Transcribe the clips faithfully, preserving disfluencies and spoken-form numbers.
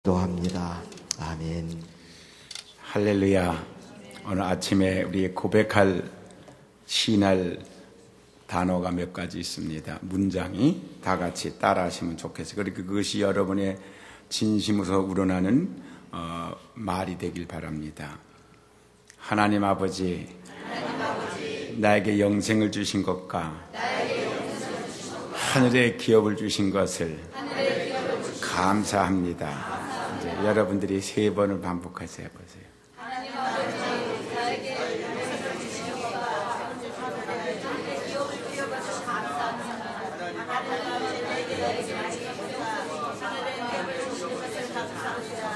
기도합니다. 아멘. 할렐루야. 오늘 아침에 우리 고백할 시날 단어가 몇 가지 있습니다. 문장이 다 같이 따라 하시면 좋겠어요. 그리고 그것이 여러분의 진심으로 우러나는 어, 말이 되길 바랍니다. 하나님 아버지, 하나님 아버지 나에게 영생을 주신 것과 나에게 영생을 주신 것과 하늘의 기업을 주신 것을 하늘의 기업을 주신 감사합니다. 여러분들이 세 번을 반복해서 해보세요. 하나님 아버지, 나에게 영생을 주신 것과 하늘의 기업을 주셔서 감사합니다. 하나님 아버지, 나에게 영생을 주신 것과 하늘의 기업을 주신 것을 감사합니다.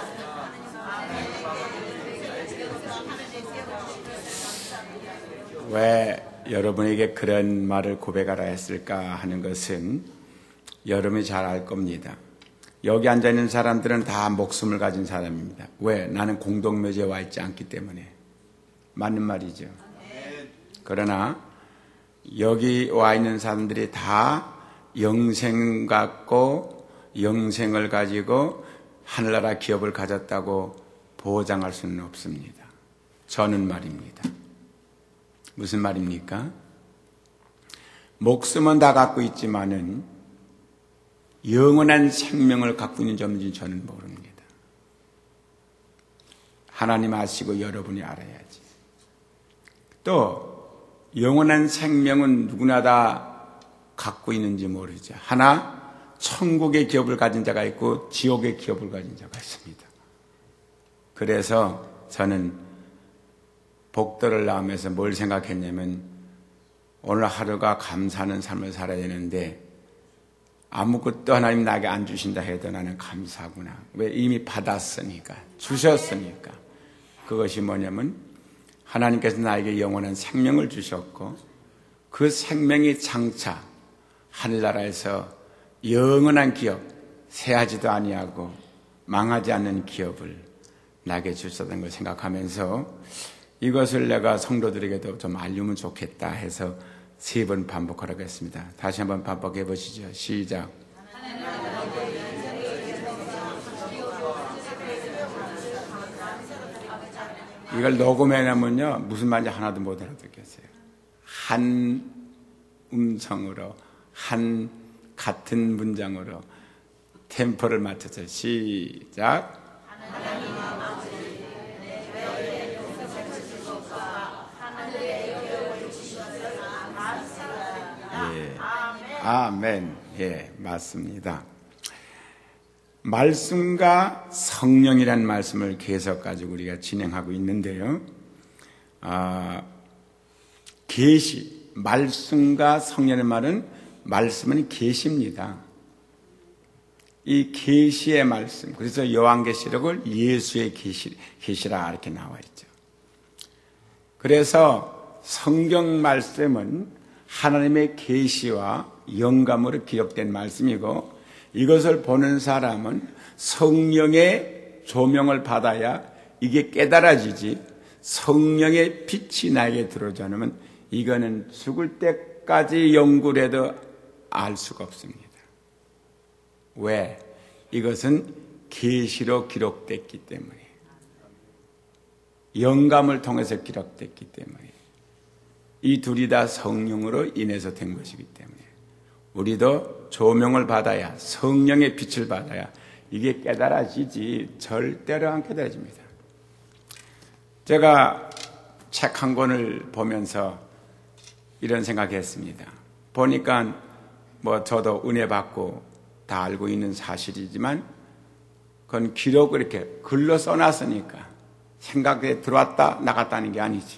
왜 여러분에게 그런 말을 고백하라 했을까 하는 것은 여러분이 잘 알 겁니다. 여기 앉아있는 사람들은 다 목숨을 가진 사람입니다. 왜? 나는 공동묘지에 와 있지 않기 때문에. 맞는 말이죠. 그러나 여기 와 있는 사람들이 다 영생 갖고 영생을 가지고 하늘나라 기업을 가졌다고 보장할 수는 없습니다. 저는 말입니다. 무슨 말입니까? 목숨은 다 갖고 있지만은 영원한 생명을 갖고 있는 점인지 저는 모릅니다. 하나님 아시고 여러분이 알아야지. 또 영원한 생명은 누구나 다 갖고 있는지 모르죠. 하나 천국의 기업을 가진 자가 있고 지옥의 기업을 가진 자가 있습니다. 그래서 저는 복도를 나오면서 뭘 생각했냐면 오늘 하루가 감사하는 삶을 살아야 되는데 아무것도 하나님 나에게 안 주신다 해도 나는 감사하구나. 왜? 이미 받았으니까, 주셨으니까. 그것이 뭐냐면 하나님께서 나에게 영원한 생명을 주셨고 그 생명이 장차 하늘나라에서 영원한 기업, 새하지도 아니하고 망하지 않는 기업을 나에게 주셨다는 걸 생각하면서 이것을 내가 성도들에게도 좀 알리면 좋겠다 해서 세 번 반복하라고 했습니다. 다시 한번 반복해 보시죠. 시작. 이걸 녹음해놓으면요 무슨 말인지 하나도 못 알아듣겠어요. 한 음성으로 한 같은 문장으로 템포를 맞춰서 시작. 아멘. 예, 맞습니다. 말씀과 성령이라는 말씀을 계속 가지고 우리가 진행하고 있는데요. 아, 계시, 말씀과 성령의 말은 말씀은 계시입니다. 이 계시의 말씀, 그래서 요한계시록을 예수의 계시, 계시라 이렇게 나와 있죠. 그래서 성경 말씀은 하나님의 계시와 영감으로 기록된 말씀이고 이것을 보는 사람은 성령의 조명을 받아야 이게 깨달아지지 성령의 빛이 나에게 들어오지 않으면 이거는 죽을 때까지 연구를 해도 알 수가 없습니다. 왜? 이것은 계시로 기록됐기 때문에 영감을 통해서 기록됐기 때문에 이 둘이 다 성령으로 인해서 된 것이기 때문에 우리도 조명을 받아야 성령의 빛을 받아야 이게 깨달아지지 절대로 안 깨달아집니다. 제가 책 한 권을 보면서 이런 생각했습니다. 보니까 뭐 저도 은혜 받고 다 알고 있는 사실이지만 그건 기록을 이렇게 글로 써놨으니까 생각에 들어왔다 나갔다는 게 아니지.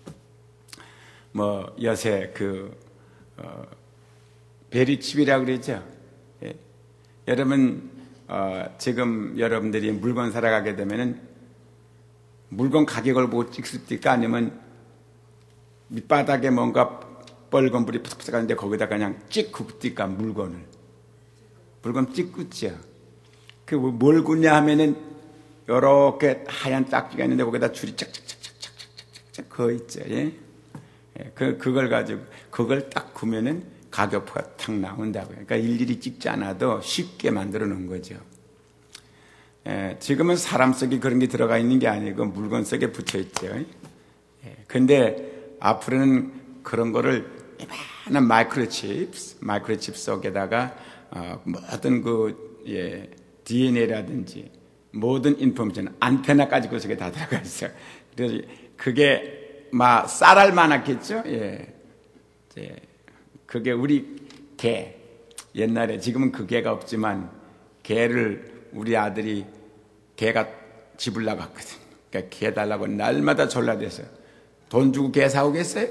뭐 요새 그 어, 베리칩이라고 그러죠. 예. 여러분 어, 지금 여러분들이 물건 사러 가게 되면은 물건 가격을 보고 찍습니까? 아니면 밑바닥에 뭔가 빨간 불이 푸석푸석하는데 거기다 그냥 찍 굽니까? 물건을 물건 찍 굽죠. 그 뭘 굽냐 하면은 요렇게 하얀 딱지가 있는데 거기다 줄이 착착착착착착착 그거 있죠. 예? 그, 그걸 가지고, 그걸 딱 구면은 가격표가 탁 나온다고요. 그러니까 일일이 찍지 않아도 쉽게 만들어 놓은 거죠. 예, 지금은 사람 속에 그런 게 들어가 있는 게 아니고 물건 속에 붙여 있죠. 예, 근데 앞으로는 그런 거를 이만한 마이크로칩, 마이크로칩 속에다가 어, 모든 그 예, 디엔에이라든지 모든 인포메이션, 안테나까지 그 속에 다 들어가 있어요. 그래서 그게 막 쌀알 많았겠죠. 예, 예, 그게 우리 개. 옛날에 지금은 그 개가 없지만 개를 우리 아들이 개가 집을 나갔거든. 그러니까 개 달라고 날마다 졸라대서 돈 주고 개 사오겠어요?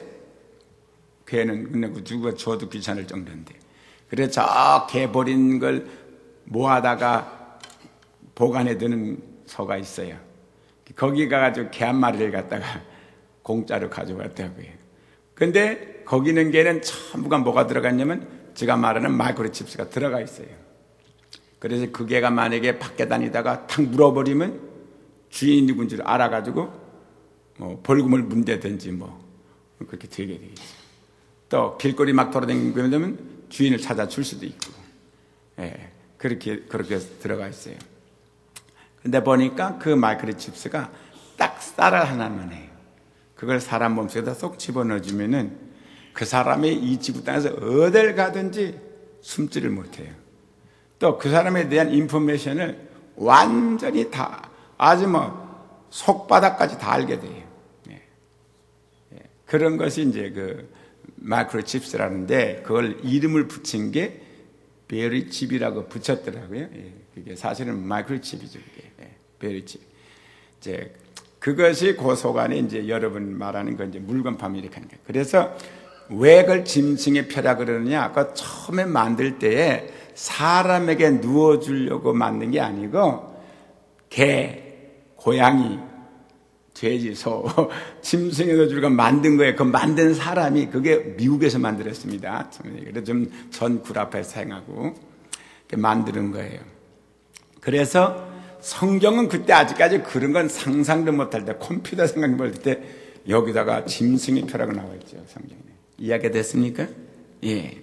개는 근데 누가 줘도 귀찮을 정도인데. 그래서 저 개 버린 걸 모아다가 보관해 두는 소가 있어요. 거기 가가지고 개 한 마리를 갖다가 공짜로 가져왔다고요. 근데 거기 있는 개는 전부가 뭐가 들어갔냐면 제가 말하는 마이크로칩스가 들어가 있어요. 그래서 그 개가 만약에 밖에 다니다가 탁 물어버리면 주인이 누군지를 알아가지고 뭐 벌금을 문대든지 뭐 그렇게 되게 되겠죠. 또 길거리 막 돌아다니면 주인을 찾아줄 수도 있고, 예, 그렇게 그렇게 들어가 있어요. 근데 보니까 그 마이크로칩스가 딱 쌀알 하나만 해요. 그걸 사람 몸속에다 쏙 집어넣어주면은 그 사람이 이 지구 땅에서 어딜 가든지 숨지를 못해요. 또 그 사람에 대한 인포메이션을 완전히 다, 아주 뭐, 속바닥까지 다 알게 돼요. 예. 예. 그런 것이 이제 그, 마이크로칩스라는데, 그걸 이름을 붙인 게, 베리칩이라고 붙였더라고요. 예. 그게 사실은 마이크로칩이죠, 그게. 예. 베리칩. 이제, 그것이 그 속안에 이제 여러분 말하는 건 이제 물건 파면 이렇게 하는 거예요. 그래서, 왜 그걸 짐승의 표라 그러느냐? 그 처음에 만들 때에 사람에게 누워주려고 만든 게 아니고 개, 고양이, 돼지, 소, 짐승에 넣어주려고 만든 거예요. 그 만든 사람이 그게 미국에서 만들었습니다. 그래서 좀 전 굴 앞에 사용하고 만드는 거예요. 그래서 성경은 그때 아직까지 그런 건 상상도 못할 때 컴퓨터 생각해 볼 때 여기다가 짐승의 표라고 나와 있죠. 성경에. 이해가 됐습니까? 예.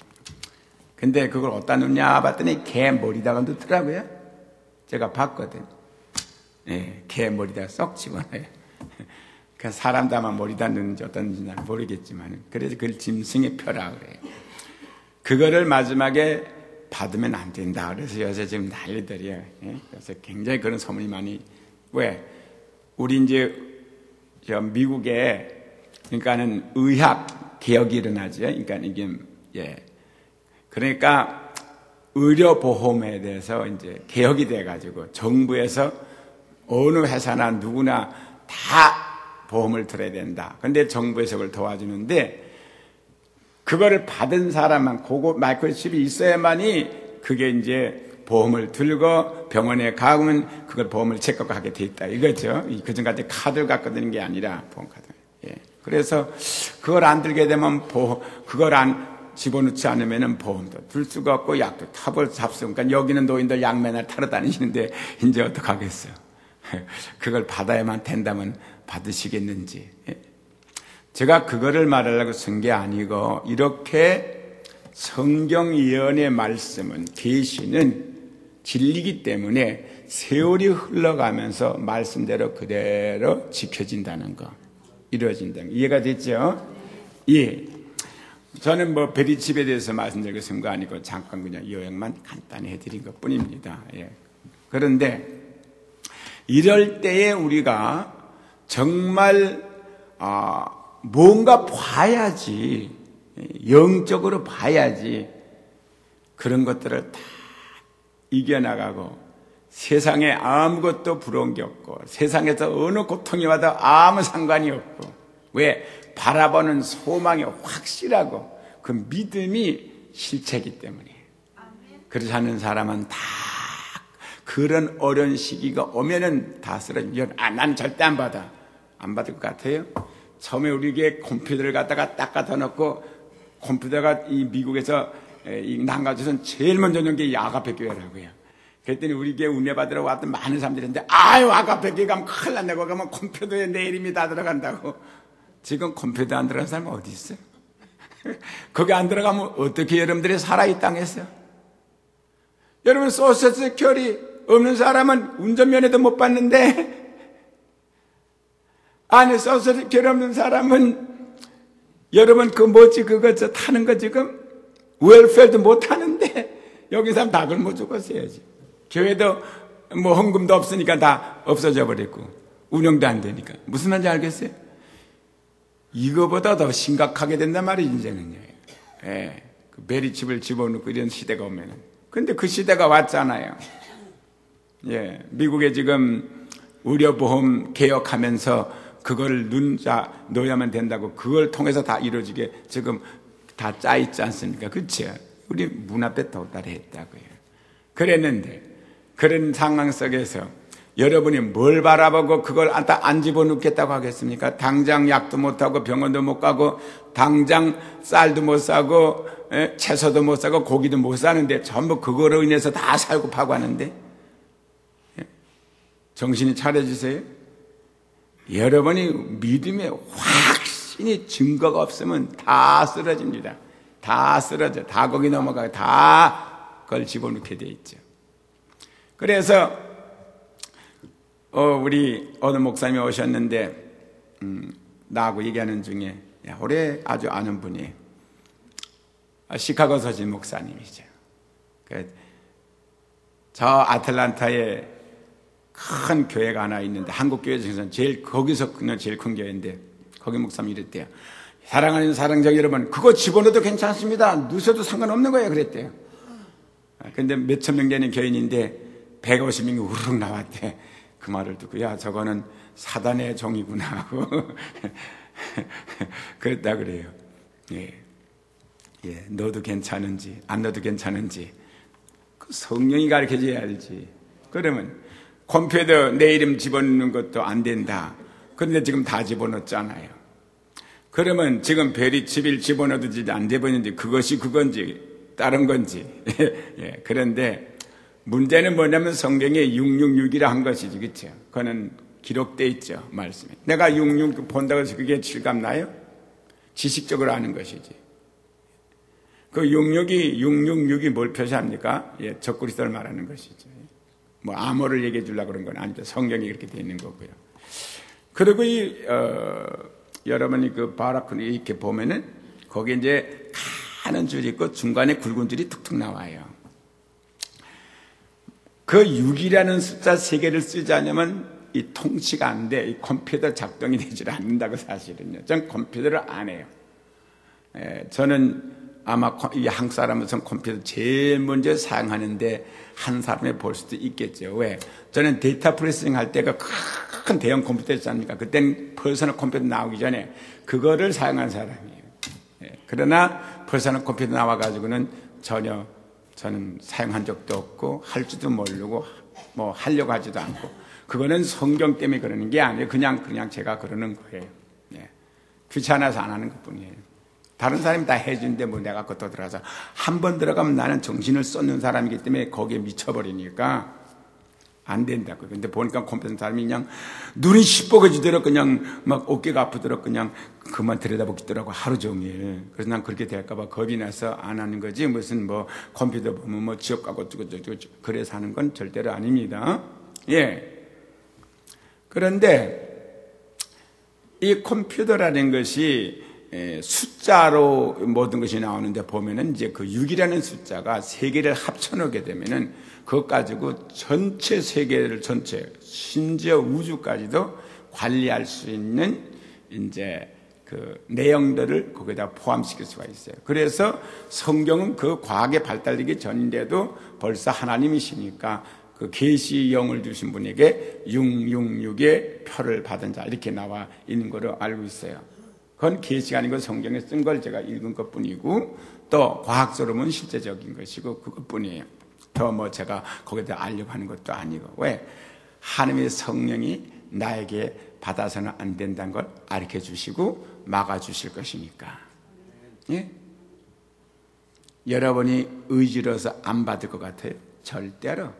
근데 그걸 어디다 넣냐 봤더니 개 머리다가 넣더라고요. 제가 봤거든. 예, 개 머리다가 쏙 집어넣어요. 그 사람 다만 머리다 넣는지 어떤지 난 모르겠지만, 그래서 그걸 짐승의 표라 그래요. 그거를 마지막에 받으면 안 된다. 그래서 요새 지금 난리들이에요. 예? 그래서 굉장히 그런 소문이 많이. 왜? 우리 이제 저 미국에 그러니까는 의학 개혁이 일어나죠. 그러니까 이게, 예. 그러니까 의료보험에 대해서 이제 개혁이 돼가지고 정부에서 어느 회사나 누구나 다 보험을 들어야 된다. 근데 정부에서 그걸 도와주는데 그거를 받은 사람만, 그거 마이크로칩이 있어야만이 그게 이제 보험을 들고 병원에 가면 그걸 보험을 체크하게 돼 있다. 이거죠. 그전까지 카드를 갖고 드는 게 아니라 보험카드. 예. 그래서 그걸 안 들게 되면 보험, 그걸 안 집어넣지 않으면 보험도 들 수가 없고 약도 탑을 잡수. 그러니까 여기는 노인들 약 맨날 타러 다니시는데 이제 어떡하겠어요. 그걸 받아야만 된다면 받으시겠는지. 예. 제가 그거를 말하려고 쓴 게 아니고 이렇게 성경 예언의 말씀은 계시는 진리이기 때문에 세월이 흘러가면서 말씀대로 그대로 지켜진다는 거. 이루어진다는 거. 이해가 됐죠? 예. 저는 뭐 베리칩에 대해서 말씀드리고 쓴 거 아니고 잠깐 그냥 요약만 간단히 해드린 것 뿐입니다. 예. 그런데 이럴 때에 우리가 정말 아, 뭔가 봐야지, 영적으로 봐야지 그런 것들을 다 이겨나가고 세상에 아무것도 부러운 게 없고 세상에서 어느 고통이 와도 아무 상관이 없고, 왜? 바라보는 소망이 확실하고 그 믿음이 실체이기 때문에. 그렇지 않은 사람은 다 그런 어려운 시기가 오면은 다 쓰러져. 아, 난 절대 안 받아. 안 받을 것 같아요? 처음에 우리에게 컴퓨터를 갖다가 딱 갖다 놓고, 컴퓨터가 이 미국에서 이 난가주선 제일 먼저 넣은 게 아가페 교회라고요. 그랬더니 우리에게 은혜 받으러 왔던 많은 사람들이 있는데, 아유, 아가페 교회 가면 큰일 났네. 거기 가면 컴퓨터에 내 이름이 다 들어간다고. 지금 컴퓨터 안 들어간 사람 어디 있어요? 거기 안 들어가면 어떻게 여러분들이 살아 이 땅에서? 여러분 소셜 세큐리티 없는 사람은 운전면허도 못 받는데, 안에 소셜 섹큐리티 없는 사람은 여러분 그 뭐지 그거 저 타는 거 지금 웰페어도 못 하는데 여기 사람 다 굶어 죽었어야지. 교회도 뭐 헌금도 없으니까 다 없어져 버렸고 운영도 안 되니까 무슨 말인지 알겠어요? 이거보다 더 심각하게 된단 말이지 이제는요. 예, 그 베리칩을 집어넣고 이런 시대가 오면은. 근데 그 시대가 왔잖아요. 예, 미국에 지금 의료보험 개혁하면서 그걸 눈자 놓아야만 된다고 그걸 통해서 다 이루어지게 지금 다 짜 있지 않습니까? 그렇죠? 우리 문 앞에 도달했다고요. 그랬는데 그런 상황 속에서 여러분이 뭘 바라보고 그걸 안 집어넣겠다고 하겠습니까? 당장 약도 못하고 병원도 못 가고 당장 쌀도 못 사고 에? 채소도 못 사고 고기도 못 사는데 전부 그거로 인해서 다 살고 파고 하는데 에? 정신이 차려지세요? 여러분이 믿음에 확신이 증거가 없으면 다 쓰러집니다. 다 쓰러져. 다 거기 넘어가고 다 그걸 집어넣게 돼 있죠. 그래서 어, 우리 어느 목사님이 오셨는데 음, 나하고 얘기하는 중에 야, 올해 아주 아는 분이 시카고 서신 목사님이죠. 그, 저 아틀란타에 큰 교회가 하나 있는데 한국 교회 중에서는 제일 거기서 그냥 제일 큰 교회인데 거기 목사님이 이랬대요. 사랑하는 사랑자 여러분, 그거 집어넣어도 괜찮습니다. 누셔도 상관없는 거예요. 그랬대요. 근데 몇천 명 되는 교인인데 백오십 명이 우르륵 나왔대. 그 말을 듣고 야 저거는 사단의 종이구나 하고 그랬다 그래요. 예, 예, 너도 괜찮은지 안 넣어도 괜찮은지 그 성령이 가르쳐줘야 알지. 그러면 컴퓨터 내 이름 집어넣는 것도 안 된다. 그런데 지금 다 집어넣었잖아요. 그러면 지금 베리칩을 집어넣어도 안 되버렸는데 그것이 그건지 다른 건지 예, 그런데 문제는 뭐냐면 성경에 육육육이라 한 것이지, 그렇죠? 그거는 기록되어 있죠, 말씀에. 내가 육육 본다고 해서 그게 실감나요? 지식적으로 아는 것이지. 그 육육이, 육육육이 뭘 표시합니까? 예, 적그리스도를 말하는 것이죠. 뭐 암호를 얘기해 주려고 그런 건 아니죠. 성경이 그렇게 되어 있는 거고요. 그리고 이, 어, 여러분이 그 바라크를 이렇게 보면은 거기에 이제 가는 줄이 있고 중간에 굵은 줄이 툭툭 나와요. 그 육이라는 숫자 세 개를 쓰지 않으면 이 통치가 안 돼. 이 컴퓨터 작동이 되질 않는다고 사실은요. 전 컴퓨터를 안 해요. 에, 저는 아마 이 한국 사람으로서는 컴퓨터 제일 먼저 사용하는데 한 사람에 볼 수도 있겠죠. 왜? 저는 데이터 프로세싱 할 때가 큰 대형 컴퓨터 있지 않습니까? 그때는 퍼스널 컴퓨터 나오기 전에 그거를 사용한 사람이에요. 에, 그러나 퍼스널 컴퓨터 나와가지고는 전혀 저는 사용한 적도 없고 할 줄도 모르고 뭐 하려고 하지도 않고 그거는 성경 때문에 그러는 게 아니에요. 그냥 그냥 제가 그러는 거예요. 네. 귀찮아서 안 하는 것뿐이에요. 다른 사람이 다 해주는데 뭐 내가 그것도 들어가서 한 번 들어가면 나는 정신을 쏟는 사람이기 때문에 거기에 미쳐버리니까 안 된다고. 근데 보니까 컴퓨터 사람이 그냥 눈이 시뻘거지도록 그냥 막 어깨가 아프도록 그냥 그만 들여다보기더라고 하루 종일. 그래서 난 그렇게 될까봐 겁이 나서 안 하는 거지. 무슨 뭐 컴퓨터 보면 뭐 지옥 가고 어쩌고저쩌고 그래서 하는 건 절대로 아닙니다. 예. 그런데 이 컴퓨터라는 것이 숫자로 모든 것이 나오는데 보면은 이제 그 육이라는 숫자가 세 개를 합쳐놓게 되면은 그것 가지고 전체 세계를 전체 심지어 우주까지도 관리할 수 있는 이제 그 내용들을 거기다 포함시킬 수가 있어요. 그래서 성경은 그 과학에 발달되기 전인데도 벌써 하나님이시니까 그 계시 영을 주신 분에게 육육육의 표를 받은 자 이렇게 나와 있는 걸로 알고 있어요. 그건 계시가 아니고 성경에 쓴 걸 제가 읽은 것뿐이고 또 과학적으로는 실제적인 것이고 그것뿐이에요. 더 뭐 제가 거기다 알려고 하는 것도 아니고. 왜? 하나님의 성령이 나에게 받아서는 안 된다는 걸 가르쳐 주시고 막아 주실 것이니까. 예? 여러분이 의지로서 안 받을 것 같아요? 절대로.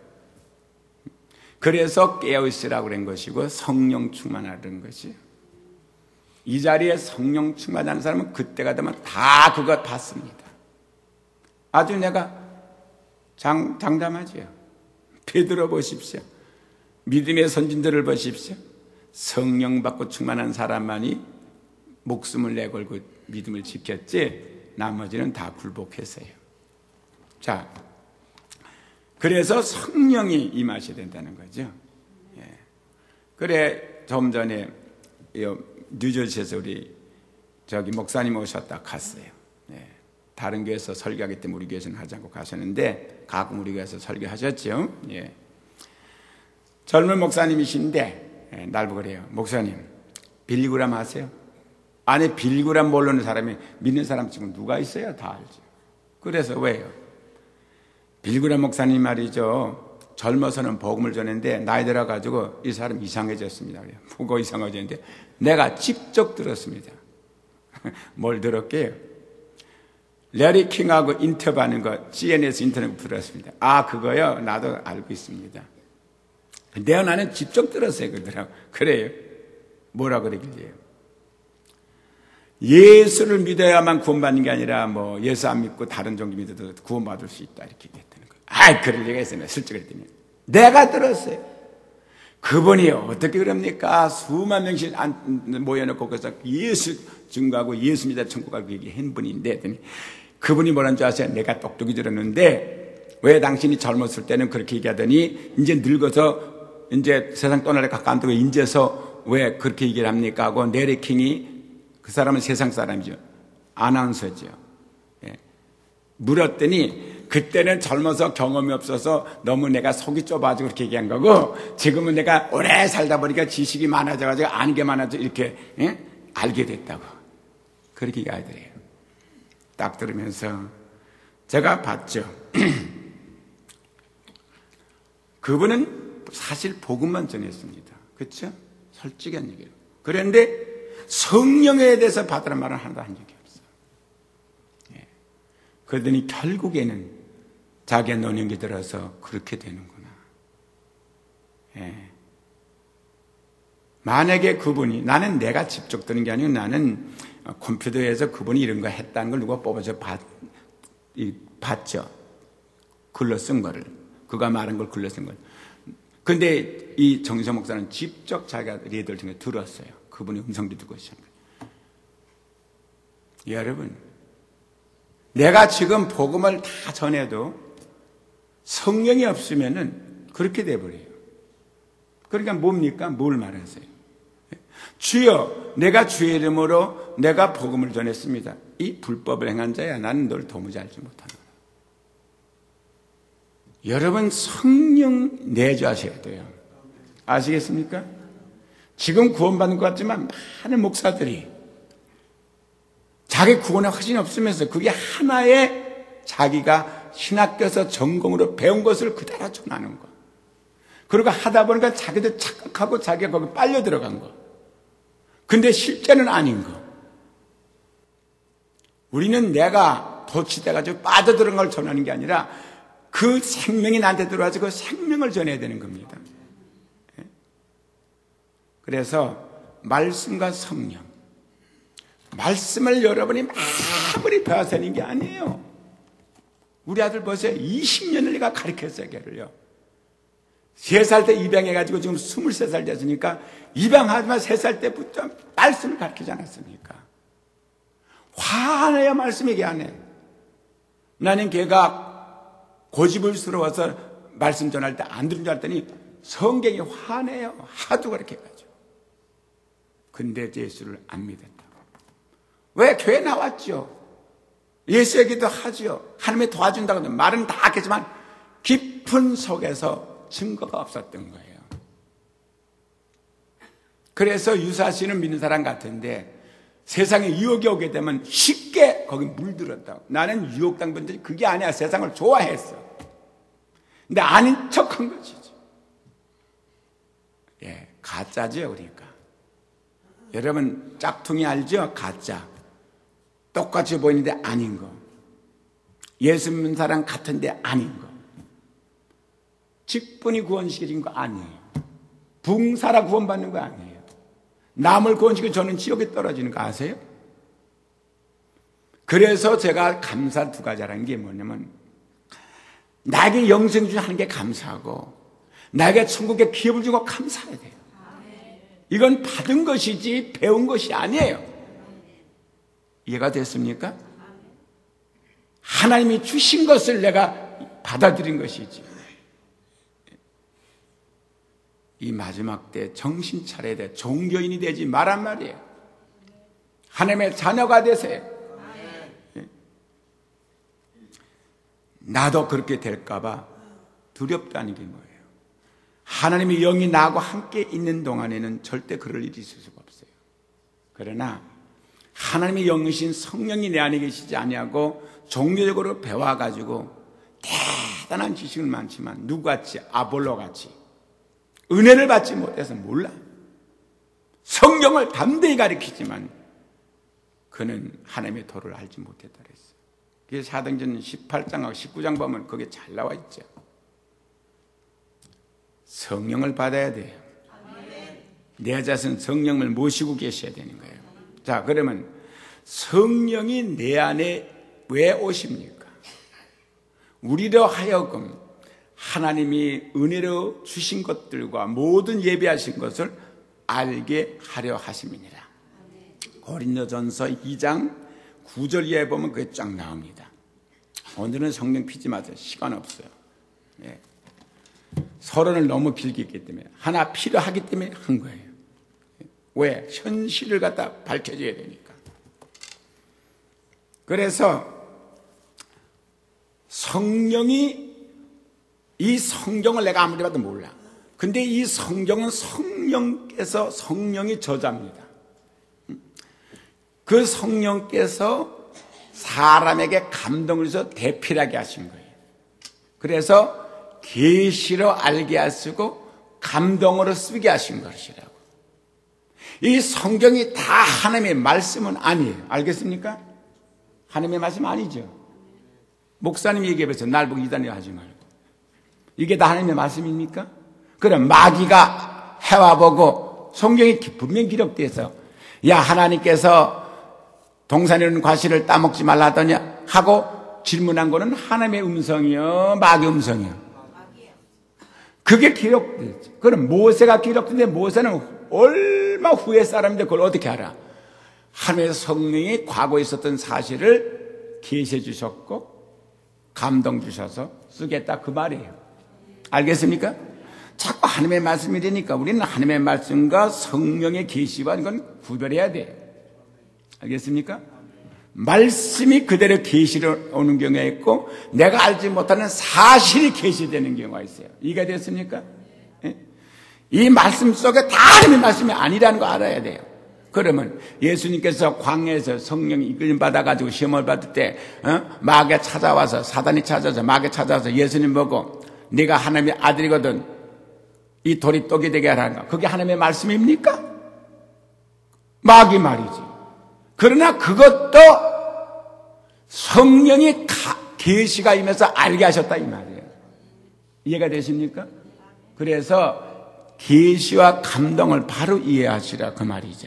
그래서 깨어있으라고 그런 것이고 성령 충만하는 것이에요. 이 자리에 성령 충만하는 사람은 그때가 되면 다 그거 받습니다. 아주 내가 장, 장담하지요. 베드로 보십시오. 믿음의 선진들을 보십시오. 성령 받고 충만한 사람만이 목숨을 내걸고 믿음을 지켰지 나머지는 다 굴복했어요. 자, 그래서 성령이 임하셔야 된다는 거죠. 예. 그래 좀 전에 뉴저지에서 우리 저기 목사님 오셨다 갔어요. 예. 다른 교회에서 설교하기 때문에 우리 교회에서는 하지 않고 가셨는데 가끔 우리 교회에서 설교하셨죠. 예. 젊은 목사님이신데 예, 날 보고 그래요. 목사님 빌리그람 아세요? 안에 빌리그람 모르는 사람이 믿는 사람 지금 누가 있어요? 다 알죠. 그래서 왜요? 빌리그람 목사님 말이죠. 젊어서는 복음을 전했는데 나이 들어가지고 이 사람 이상해졌습니다. 보고 이상해졌는데 내가 직접 들었습니다. 뭘 들었게요? 레리 킹하고 인터뷰하는 거 씨엔엔에서 인터뷰 들었습니다. 아 그거요? 나도 알고 있습니다. 내가 나는 직접 들었어요. 그러더라고. 그래요. 뭐라 그러길래요? 예수를 믿어야만 구원받는 게 아니라 뭐 예수 안 믿고 다른 종교 믿어도 구원받을 수 있다 이렇게 얘기했다는 거예요. 아, 그럴 리가 있어요. 슬쩍 그랬더니 내가 들었어요. 그분이 어떻게 그럽니까? 수만 명씩 모여놓고 그래서 예수 증거하고 예수 믿어 천국 가고 얘기한 분인데 했더니 그분이 뭐라는 줄 아세요? 내가 똑똑히 들었는데 왜 당신이 젊었을 때는 그렇게 얘기하더니 이제 늙어서 이제 세상 떠나려 가까운데 인제서 왜 그렇게 얘기를 합니까? 하고 레리 킹이 그 사람은 세상 사람이죠. 아나운서죠. 예. 물었더니 그때는 젊어서 경험이 없어서 너무 내가 속이 좁아지고 그렇게 얘기한 거고 지금은 내가 오래 살다 보니까 지식이 많아져가지고 아는 게 많아져 이렇게 예? 알게 됐다고. 그렇게 얘기하더래요. 딱 들으면서 제가 봤죠. 그분은 사실 복음만 전했습니다. 그렇죠? 솔직한 얘기로. 그런데 성령에 대해서 받으란 말은 하나도 한 적이 없어요. 예. 그러더니 결국에는 자기가 노년기 들어서 그렇게 되는구나. 예. 만약에 그분이 나는 내가 직접 드는 게 아니고 나는 컴퓨터에서 그분이 이런 거 했다는 걸 누가 뽑아서 봤, 이, 봤죠. 글로 쓴 거를. 그가 말한 걸 글로 쓴 걸. 근데 이 정의선 목사는 직접 자기가 리더를 통해 들었어요. 그분이 음성도 듣고 있어요. 여러분, 내가 지금 복음을 다 전해도 성령이 없으면은 그렇게 돼버려요. 그러니까 뭡니까? 뭘 말하세요? 주여, 내가 주의 이름으로 내가 복음을 전했습니다. 이 불법을 행한 자야. 나는 널 도무지 알지 못하노라. 여러분, 성령 내주하셔야 돼요. 아시겠습니까? 지금 구원받는 것 같지만 많은 목사들이 자기 구원의 확신이 없으면서 그게 하나의 자기가 신학교에서 전공으로 배운 것을 그대로 전하는 거. 그리고 하다 보니까 자기도 착각하고 자기가 거기 빨려 들어간 거. 근데 실제는 아닌 거. 우리는 내가 도취돼가지고 빠져들은 걸 전하는 게 아니라 그 생명이 나한테 들어와서 그 생명을 전해야 되는 겁니다. 그래서 말씀과 성령, 말씀을 여러분이 아무리 배워서 하는 게 아니에요. 우리 아들 보세요. 이십 년을 내가 가르쳤어요, 걔를요. 세 살 때 입양해가지고 지금 스물세 살 됐으니까 입양하지만 세 살 때부터 말씀을 가르치지 않았습니까? 화내야 말씀 얘기 안 해. 나는 걔가 고집을스러워서 말씀 전할 때 안 들은 줄 알았더니 성경이 화내요. 하도 그렇게 해가지고. 근데 예수를 안 믿었다고. 왜? 교회 나왔죠. 예수 얘기도 하죠. 하나님이 도와준다고 말은 다 하겠지만 깊은 속에서 증거가 없었던 거예요. 그래서 유사 씨는 믿는 사람 같은데 세상에 유혹이 오게 되면 쉽게 거기 물들었다고. 나는 유혹당한 적이 그게 아니야. 세상을 좋아했어. 근데 아닌 척한 것이죠. 예, 가짜죠, 그러니까. 여러분 짝퉁이 알죠? 가짜. 똑같이 보이는데 아닌 거. 예수 믿는 사람 같은데 아닌 거. 직분이 구원시켜진 거 아니에요. 붕사라 구원받는 거 아니에요. 남을 구원시켜 저는 지옥에 떨어지는 거 아세요? 그래서 제가 감사 두 가지 하는 게 뭐냐면 나에게 영생 주하는 게 감사하고 나에게 천국에 기업을 주고 감사해야 돼요. 이건 받은 것이지 배운 것이 아니에요. 이해가 됐습니까? 하나님이 주신 것을 내가 받아들인 것이지. 이 마지막 때 정신 차려야 돼. 종교인이 되지 말란 말이에요. 하나님의 자녀가 되세요. 나도 그렇게 될까봐 두렵다는 게 뭐예요? 하나님의 영이 나하고 함께 있는 동안에는 절대 그럴 일이 있을 수가 없어요. 그러나 하나님의 영이신 성령이 내 안에 계시지 아니하고 종교적으로 배워가지고 대단한 지식은 많지만 누구같이 아볼로같이 은혜를 받지 못해서 몰라. 성경을 담대히 가리키지만 그는 하나님의 도를 알지 못했다 그랬어요. 그래서 사도행전 십팔 장하고 십구 장 보면 그게 잘 나와 있죠. 성령을 받아야 돼요. 내 자신 성령을 모시고 계셔야 되는 거예요. 자, 그러면 성령이 내 안에 왜 오십니까? 우리로 하여금 하나님이 은혜로 주신 것들과 모든 예비하신 것을 알게 하려 하심이니라. 고린도전서 이 장 구 절 이하에 보면 그게 쫙 나옵니다. 오늘은 성령 피지 마세요. 시간 없어요. 예. 서론을 너무 길게 했기 때문에 하나 필요하기 때문에 한 거예요. 왜? 현실을 갖다 밝혀줘야 되니까. 그래서 성령이 이 성경을 내가 아무리 봐도 몰라. 근데 이 성경은 성령께서 성령이 저자입니다. 그 성령께서 사람에게 감동을 줘서 대필하게 하신 거예요. 그래서 계시로 알게 하시고 감동으로 쓰게 하신 것이라고. 이 성경이 다 하나님의 말씀은 아니에요. 알겠습니까? 하나님의 말씀 아니죠. 목사님 얘기해보세요. 날 보고 이단이라 하지 말고. 이게 다 하나님의 말씀입니까? 그럼 마귀가 해와보고 성경이 분명히 기록돼서 야, 하나님께서 동산에는 과실을 따먹지 말라 하더니 하고 질문한 거는 하나님의 음성이요, 마귀 음성이요. 그게 기록됐죠. 그럼 모세가 기록된데 모세는 얼마 후의 사람인데 그걸 어떻게 알아? 하나님의 성령이 과거에 있었던 사실을 계시해 주셨고 감동 주셔서 쓰겠다 그 말이에요. 알겠습니까? 자꾸 하나님의 말씀이 되니까 우리는 하나님의 말씀과 성령의 계시와 이건 구별해야 돼요. 알겠습니까? 말씀이 그대로 계시로 오는 경우가 있고 내가 알지 못하는 사실이 계시되는 경우가 있어요. 이해가 됐습니까? 예? 이 말씀 속에 다 하나님의 말씀이 아니라는 거 알아야 돼요. 그러면 예수님께서 광야에서 성령이 이끌림 받아가지고 시험을 받을 때 어? 마귀가 찾아와서 사단이 찾아서 마귀가 찾아와서 예수님 보고 네가 하나님의 아들이거든 이 돌이 떡이 되게 하라는 거 그게 하나님의 말씀입니까? 마귀 말이지. 그러나 그것도 성령이 계시가 임해서 알게 하셨다 이 말이에요. 이해가 되십니까? 그래서 계시와 감동을 바로 이해하시라 그 말이죠.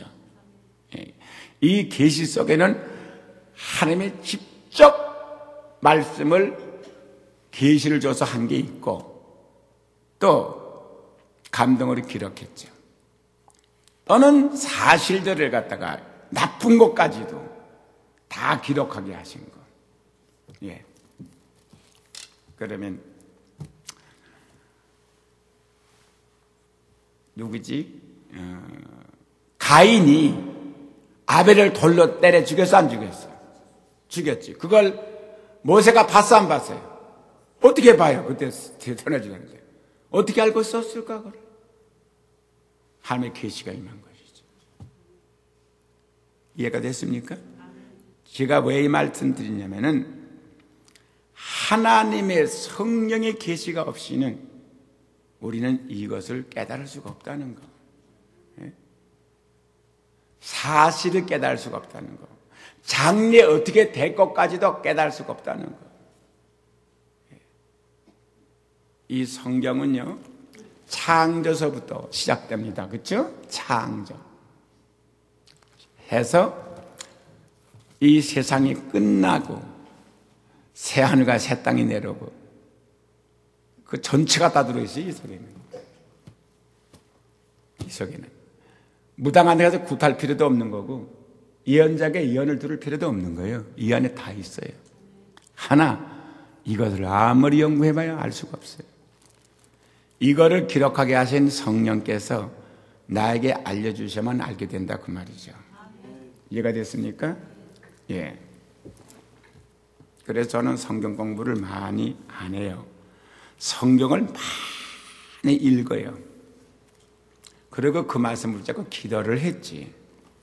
이 계시 속에는 하나님의 직접 말씀을 계시를 줘서 한 게 있고 또 감동으로 기록했죠. 또는 사실들을 갖다가 나쁜 것까지도 다 기록하게 하신 거. 예. 그러면 누구지? 어, 가인이 아벨을 돌로 때려 죽였어 안 죽였어? 죽였지. 그걸 모세가 봤어 안 봤어요? 어떻게 봐요? 그때 전해주는데 어떻게 알고 썼을까? 그걸? 하나님의 계시가 임한 것이죠. 이해가 됐습니까? 제가 왜 이 말씀 드리냐면은 하나님의 성령의 계시가 없이는 우리는 이것을 깨달을 수가 없다는 거. 사실을 깨달을 수가 없다는 거. 장래 어떻게 될 것까지도 깨달을 수가 없다는 거. 이 성경은요, 창조서부터 시작됩니다. 그렇죠? 창조. 해서 이 세상이 끝나고 새하늘과 새 땅이 내려오고 그 전체가 다 들어있어요. 이 속에는. 속에는. 무당한 데 가서 굿할 필요도 없는 거고 예언자에게 예언을 들을 필요도 없는 거예요. 이 안에 다 있어요. 하나, 이것을 아무리 연구해봐야 알 수가 없어요. 이거를 기록하게 하신 성령께서 나에게 알려주셔만 알게 된다 그 말이죠. 이해가 됐습니까? 예. 그래서 저는 성경 공부를 많이 안 해요. 성경을 많이 읽어요. 그리고 그 말씀을 붙잡고 기도를 했지.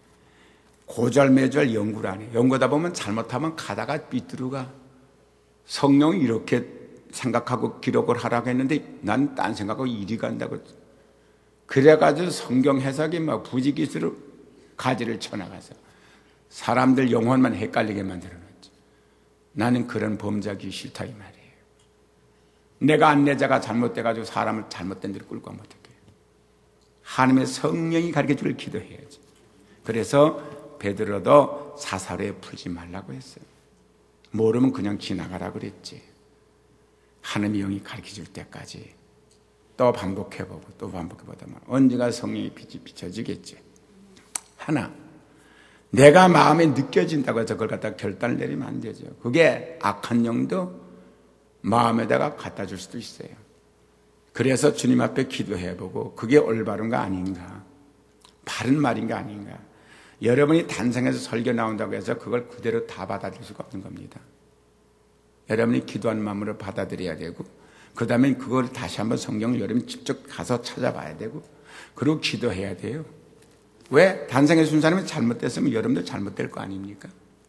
고절매절 연구를 안 해요. 연구하다 보면 잘못하면 가다가 삐뚤어가. 성령이 이렇게 생각하고 기록을 하라고 했는데 난 딴 생각하고 이리 간다고. 그래가지고 성경 해석이 막 부지기수로 가지를 쳐나가서 사람들 영혼만 헷갈리게 만들어놨지. 나는 그런 범죄하기 싫다 이 말이에요. 내가 안내자가 잘못돼가지고 사람을 잘못된 데로 끌고 가면 어떡해요. 하나님의 성령이 가르쳐줄 기도해야지. 그래서 베드로도 사사로에 풀지 말라고 했어요. 모르면 그냥 지나가라 그랬지. 하나님의 영이 가르쳐줄 때까지 또 반복해보고 또 반복해보다 보면 언제가 성령의 빛이 비춰지겠지. 하나, 내가 마음에 느껴진다고 해서 그걸 갖다 결단을 내리면 안 되죠. 그게 악한 영도 마음에다가 갖다 줄 수도 있어요. 그래서 주님 앞에 기도해보고 그게 올바른가 아닌가, 바른 말인가 아닌가. 여러분이 단상에서 설교 나온다고 해서 그걸 그대로 다 받아들일 수가 없는 겁니다. 여러분이 기도하는 마음으로 받아들여야 되고 그 다음에 그걸 다시 한번 성경을 여러분이 직접 가서 찾아봐야 되고 그리고 기도해야 돼요. 왜? 단상에 순 사람이 잘못됐으면 여러분도 잘못될 거 아닙니까?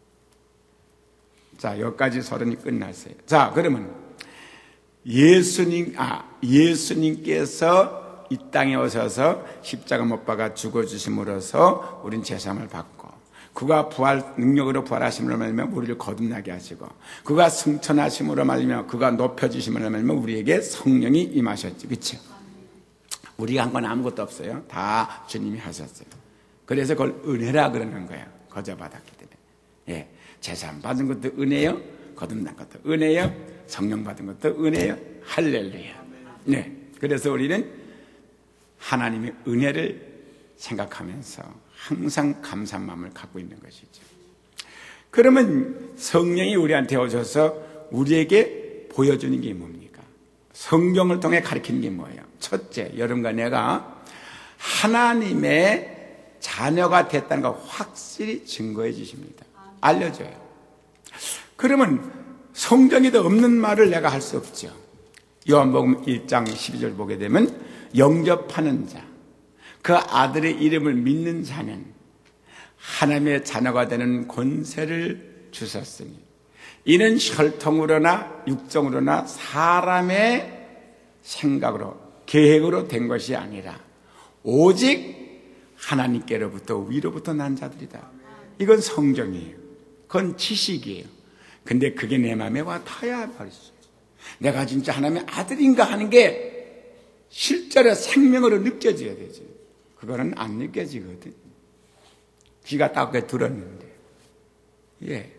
자, 여기까지 서론이 끝났어요. 자, 그러면 예수님, 아, 예수님께서 이 땅에 오셔서 십자가 못 박아 죽어주심으로써 우린 제사함을 받고 그가 부활, 능력으로 부활하심으로 말미암아 우리를 거듭나게 하시고 그가 승천하심으로 말미암아 그가 높여주심으로 말미암아 우리에게 성령이 임하셨지. 그렇죠? 우리가 한 건 아무것도 없어요. 다 주님이 하셨어요. 그래서 그걸 은혜라 그러는 거예요. 거저 받았기 때문에. 예, 제사함 받은 것도 은혜요, 거듭난 것도 은혜요, 성령 받은 것도 은혜요. 할렐루야. 네, 그래서 우리는 하나님의 은혜를 생각하면서 항상 감사한 마음을 갖고 있는 것이죠. 그러면 성령이 우리한테 오셔서 우리에게 보여주는 게 뭡니까? 성경을 통해 가르치는 게 뭐예요? 첫째, 여러분과 내가 하나님의 자녀가 됐다는 걸 확실히 증거해 주십니다. 알려줘요. 그러면 성경에도 없는 말을 내가 할 수 없죠. 요한복음 일 장 십이 절 보게 되면 영접하는 자, 그 아들의 이름을 믿는 자는 하나님의 자녀가 되는 권세를 주셨으니 이는 혈통으로나 육정으로나 사람의 생각으로 계획으로 된 것이 아니라 오직 하나님께로부터 위로부터 난 자들이다. 이건 성경이에요. 그건 지식이에요. 근데 그게 내 마음에 와 타야 말이죠. 내가 진짜 하나님의 아들인가 하는 게 실제로 생명으로 느껴져야 되지. 그거는 안 느껴지거든. 귀가 따갑게 들었는데. 예.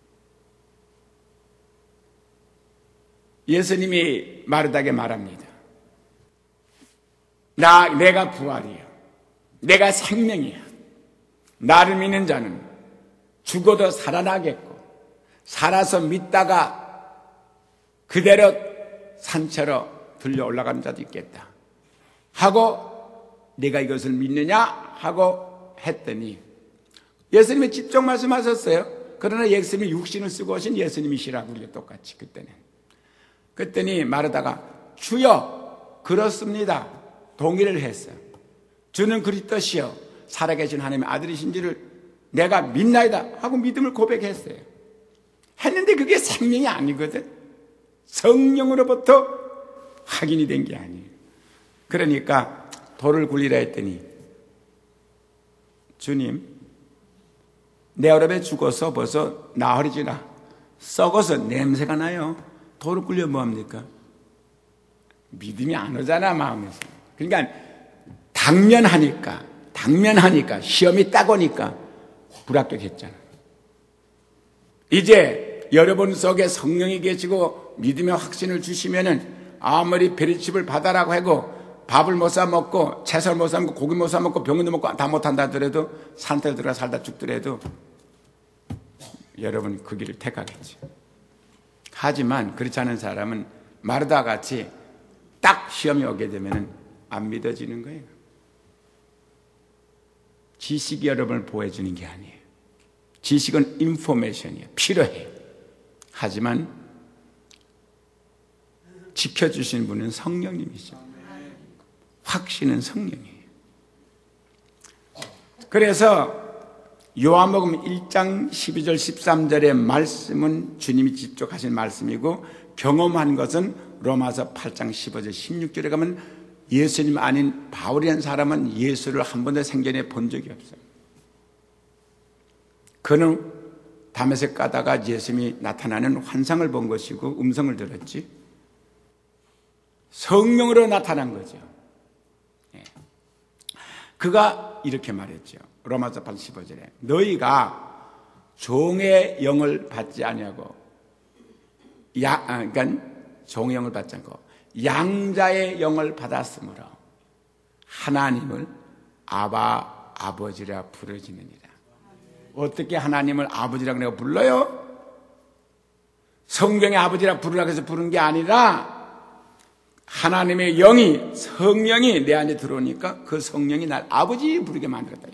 예수님이 마르다게 말합니다. 나, 내가 부활이야. 내가 생명이야. 나를 믿는 자는 죽어도 살아나겠고, 살아서 믿다가 그대로 산채로 들려 올라가는 자도 있겠다. 하고, 내가 이것을 믿느냐? 하고 했더니, 예수님이 직접 말씀하셨어요. 그러나 예수님이 육신을 쓰고 오신 예수님이시라고 우리가 똑같이 그때는. 그랬더니 마르다가 주여 그렇습니다. 동의를 했어요. 주는 그리스도시요 살아계신 하나님의 아들이신지를 내가 믿나이다 하고 믿음을 고백했어요. 했는데 그게 생명이 아니거든. 성령으로부터 확인이 된 게 아니에요. 그러니까 돌을 굴리라 했더니 주님 내 얼음에 죽어서 벌써 나흘이 지나 썩어서 냄새가 나요. 돌을 굴려 뭐합니까? 믿음이 안 오잖아 마음에서. 그러니까 당면하니까 당면하니까 시험이 딱 오니까 불합격했잖아. 이제 여러분 속에 성령이 계시고 믿음의 확신을 주시면은 아무리 베리칩을 받아라고 하고 밥을 못 사 먹고 채소를 못 사 먹고 고기 못 사 먹고 병원도 먹고 다 못한다 하더라도 산tere 들어가 살다 죽더라도 여러분 그 길을 택하겠죠. 하지만 그렇지 않은 사람은 마르다 같이 딱 시험이 오게 되면 안 믿어지는 거예요. 지식이 여러분을 보호해주는 게 아니에요. 지식은 인포메이션이에요. 필요해요. 하지만 지켜주시는 분은 성령님이죠. 확신은 성령이에요. 그래서 요한복음 일 장 십이 절 십삼 절의 말씀은 주님이 직접 하신 말씀이고 경험한 것은 로마서 팔 장 십오 절 십육 절에 가면 예수님 아닌 바울이라는 사람은 예수를 한 번도 생전에 본 적이 없어요. 그는 담에색 가다가 예수님이 나타나는 환상을 본 것이고 음성을 들었지 성령으로 나타난 거죠. 그가 이렇게 말했죠. 로마서 팔 장 십오 절에 너희가 종의 영을 받지 아니하고 야, 아, 그러니까 종의 영을 받지 않고 양자의 영을 받았으므로 하나님을 아바 아버지라 부르짖느니라. 어떻게 하나님을 아버지라고 내가 불러요? 성경의 아버지라 부르라고 해서 부른 게 아니라 하나님의 영이 성령이 내 안에 들어오니까 그 성령이 날 아버지 부르게 만들었다.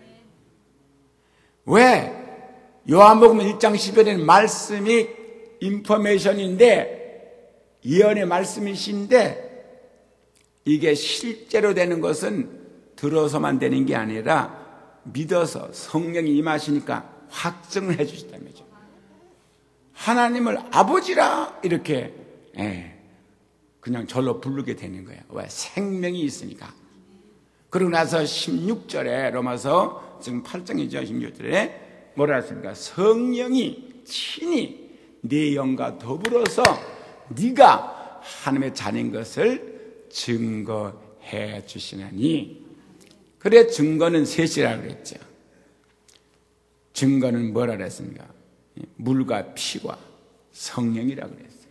왜? 요한복음 일 장 십오 절에는 말씀이 인포메이션인데 예언의 말씀이신데 이게 실제로 되는 것은 들어서만 되는 게 아니라 믿어서 성령이 임하시니까 확증을 해 주시다는 거죠. 하나님을 아버지라 이렇게 예, 그냥 절로 부르게 되는 거예요. 왜? 생명이 있으니까. 그러고 나서 십육 절에 로마서 지금 팔 장이죠. 십육 절에 뭐라 했습니까? 성령이 친히 네 영과 더불어서 네가 하나님의 자녀인 것을 증거해 주시나니. 그래 증거는 셋이라고 그랬죠. 증거는 뭐라 그랬습니까? 물과 피와 성령이라고 그랬어요.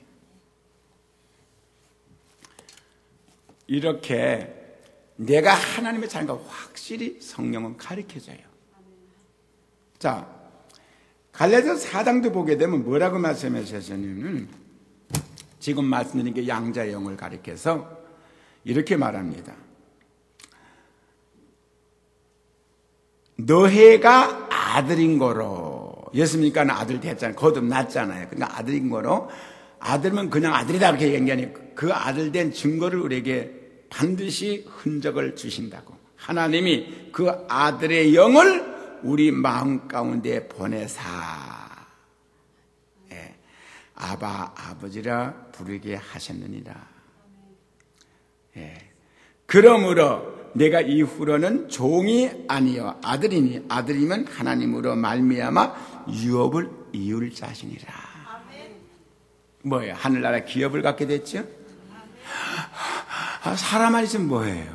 이렇게 내가 하나님의 자녀가 확실히 성령은 가르쳐줘요. 자, 갈라디아서 사 장도 보게 되면 뭐라고 말씀하셨냐면 지금 말씀드린 게 양자의 영을 가리켜서 이렇게 말합니다. 너희가 아들인 거로, 예수님께는 아들 됐잖아요. 거듭났잖아요. 그러니까 아들인 거로, 아들면 그냥 아들이다 이렇게 얘기하니 그 아들 된 증거를 우리에게 반드시 흔적을 주신다고. 하나님이 그 아들의 영을 우리 마음 가운데 보내사 예, 아바 아버지라 부르게 하셨느니라. 예, 그러므로 내가 이후로는 종이 아니요 아들이니 아들이면 하나님으로 말미암아 유업을 이을 자신이라. 뭐예요? 하늘나라 기업을 갖게 됐죠? 아, 사람만 있으면 뭐예요?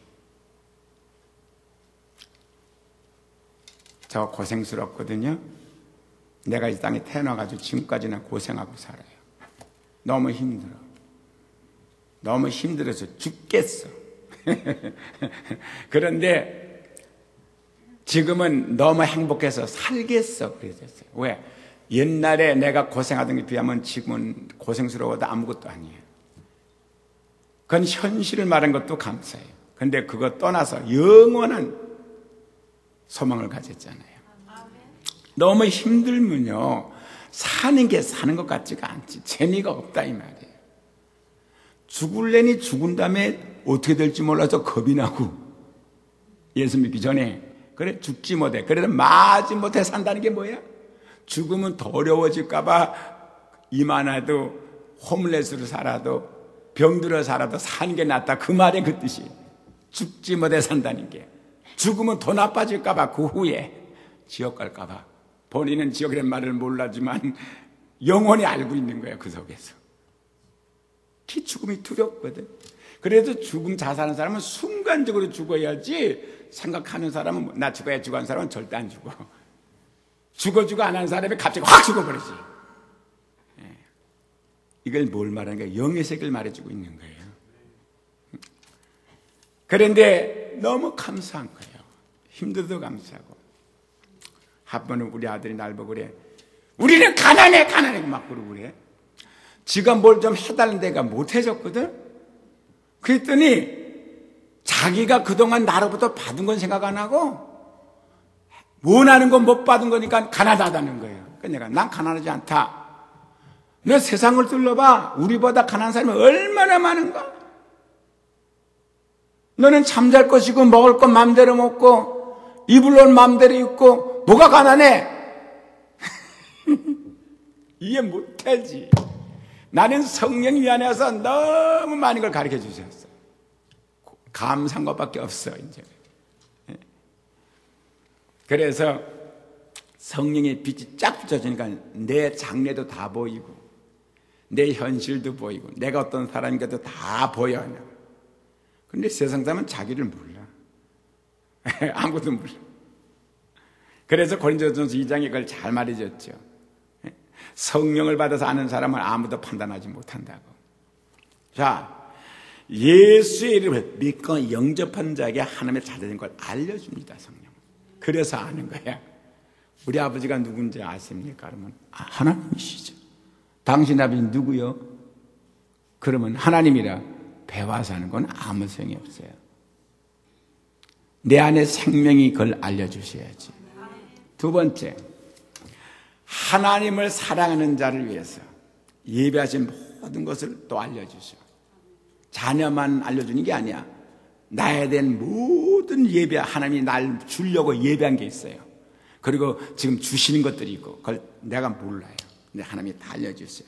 저 고생스럽거든요. 내가 이 땅에 태어나가지고 지금까지나 고생하고 살아요. 너무 힘들어. 너무 힘들어서 죽겠어. 그런데 지금은 너무 행복해서 살겠어. 그랬어요. 왜? 옛날에 내가 고생하던 게 비하면 지금은 고생스러워도 아무것도 아니에요. 그건 현실을 말한 것도 감사해요. 그런데 그거 떠나서 영원한 소망을 가졌잖아요. 너무 힘들면요 사는 게 사는 것 같지가 않지. 재미가 없다 이 말이에요. 죽을래니 죽은 다음에 어떻게 될지 몰라서 겁이 나고 예수 믿기 전에 그래 죽지 못해. 그래도 마지 못해 산다는 게 뭐야? 죽으면 더 어려워질까 봐 이만해도 홈레스로 살아도 병들어 살아도 사는 게 낫다. 그 말의 그 뜻이 죽지 못해 산다는 게. 죽으면 더 나빠질까 봐 그 후에 지옥 갈까 봐. 본인은 지옥이라는 말을 몰라지만 영원히 알고 있는 거예요. 그 속에서. 키 죽음이 두렵거든. 그래서 죽음 자살하는 사람은 순간적으로 죽어야지 생각하는 사람은 나 죽어야 죽어 하는 사람은 절대 안 죽어. 죽어 죽어 안 하는 사람이 갑자기 확 죽어버리지. 예. 이걸 뭘 말하는 거예요? 영의 세계를 말해주고 있는 거예요. 그런데 너무 감사한 거예요. 힘들어도 감사하고. 한 번은 우리 아들이 날 보고 그래. 우리는 가난해 가난해 막 그러고 그래. 지가 뭘 좀 해달라는 데가 못 해줬거든. 그랬더니 자기가 그동안 나로부터 받은 건 생각 안 하고 원하는 건 못 받은 거니까 가난하다는 거예요. 그러니까 내가 난 가난하지 않다. 너 세상을 둘러봐. 우리보다 가난한 사람이 얼마나 많은가? 너는 잠잘 것이고 먹을 것 마음대로 먹고 입을 옷 마음대로 입고 뭐가 가난해? 이해 못하지. 나는 성령이 안에서 너무 많은 걸 가르쳐 주셨어. 감사한 것밖에 없어 이제. 그래서 성령의 빛이 쫙 비춰주니까 내 장래도 다 보이고 내 현실도 보이고 내가 어떤 사람인가도 다 보여. 그런데 세상 사람은 자기를 몰라. 아무것도 몰라. 그래서 고린도전서 이 장에 그걸 잘 말해줬죠. 성령을 받아서 아는 사람은 아무도 판단하지 못한다고. 자, 예수의 이름을 믿고 영접한 자에게 하나님의 자녀인 걸 알려줍니다. 성령. 그래서 아는 거야. 우리 아버지가 누군지 아십니까? 그러면 아, 하나님이시죠. 당신 아버지 누구요? 그러면 하나님이라 배워서 하는 건 아무 소용이 없어요. 내 안에 생명이 그걸 알려주셔야지. 두 번째, 하나님을 사랑하는 자를 위해서 예배하신 모든 것을 또 알려주셔. 자녀만 알려주는 게 아니야. 나에 대한 모든 예배, 하나님이 날 주려고 예배한 게 있어요. 그리고 지금 주시는 것들이 있고 그걸 내가 몰라요. 근데 하나님이 다 알려주세요.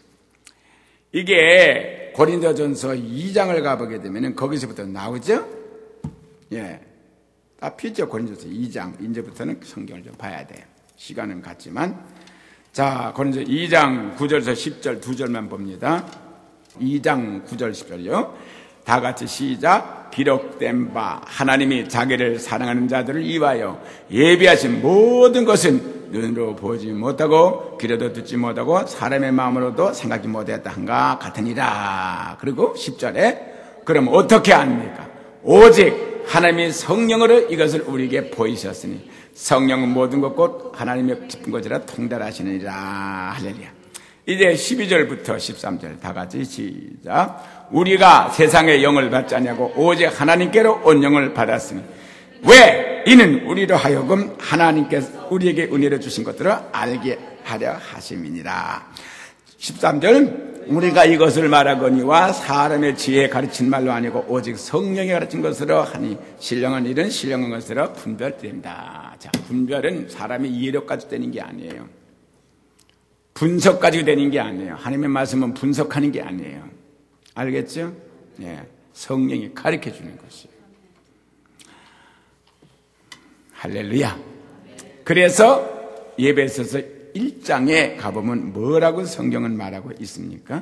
이게 고린도전서 이 장을 가보게 되면 거기서부터 나오죠. 예, 딱 피죠. 고린도전서 이 장. 이제부터는 성경을 좀 봐야 돼요. 시간은 같지만. 자, 고린도전서 이 장 구 절에서 십 절 두 절만 봅니다. 이 장 구 절 십 절이요. 다 같이 시작. 기록된 바 하나님이 자기를 사랑하는 자들을 위하여 예비하신 모든 것은 눈으로 보지 못하고 귀로도 듣지 못하고 사람의 마음으로도 생각지 못했다 한가 같으니라. 그리고 십 절에 그럼 어떻게 합니까? 오직 하나님이 성령으로 이것을 우리에게 보이셨으니 성령은 모든 것 곧 하나님의 깊은 것이라 통달하시느니라. 할렐루야. 이제 십이 절부터 십삼 절 다 같이 시작. 우리가 세상의 영을 받지 아니하고 오직 하나님께로 온 영을 받았으니 왜? 이는 우리로 하여금 하나님께서 우리에게 은혜로 주신 것들을 알게 하려 하심이니라. 십삼 절 우리가 이것을 말하거니와 사람의 지혜에 가르친 말로 아니고 오직 성령이 가르친 것으로 하니 신령한 일은 신령한 것으로 분별됩니다. 자, 분별은 사람의 이해력까지 되는 게 아니에요. 분석 가지고 되는 게 아니에요. 하나님의 말씀은 분석하는 게 아니에요. 알겠죠? 예, 성령이 가르쳐 주는 것이에요. 할렐루야. 그래서 예배소서 일 장에 가보면 뭐라고 성경은 말하고 있습니까?